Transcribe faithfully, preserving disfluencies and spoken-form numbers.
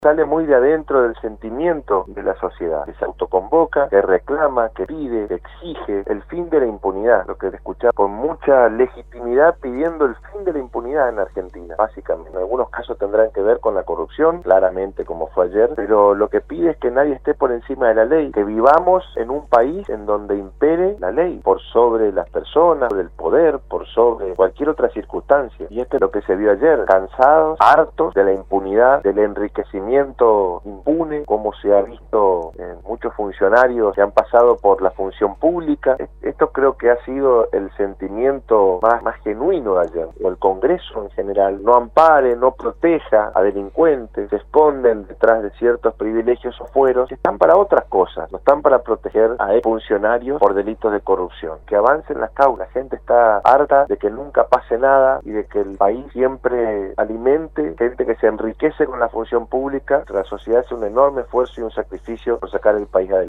Sale muy de adentro del sentimiento de la sociedad, que se autoconvoca, que reclama, que pide, que exige el fin de la impunidad, lo que escuchaba con mucha legitimidad pidiendo el fin de la impunidad en Argentina, básicamente. En algunos casos tendrán que ver con la corrupción, claramente como fue ayer, pero lo que pide es que nadie esté por encima de la ley, que vivamos en un país en donde impere la ley, por sobre las personas, por el poder, por sobre cualquier otra circunstancia. Y esto es lo que se vio ayer, cansados, hartos de la impunidad, del enriquecimiento impune, como se ha visto en muchos funcionarios que han pasado por la función pública. Esto creo que ha sido el sentimiento más, más genuino de ayer. El Congreso en general no ampare, no proteja a delincuentes, se esconden detrás de ciertos privilegios o fueros que están para otras cosas, no están para proteger a funcionarios por delitos de corrupción. Que avancen las causas. La gente está harta de que nunca pase nada y de que el país siempre alimente gente que se enriquece con la función pública. La sociedad hace un enorme esfuerzo y un sacrificio por sacar el país adelante.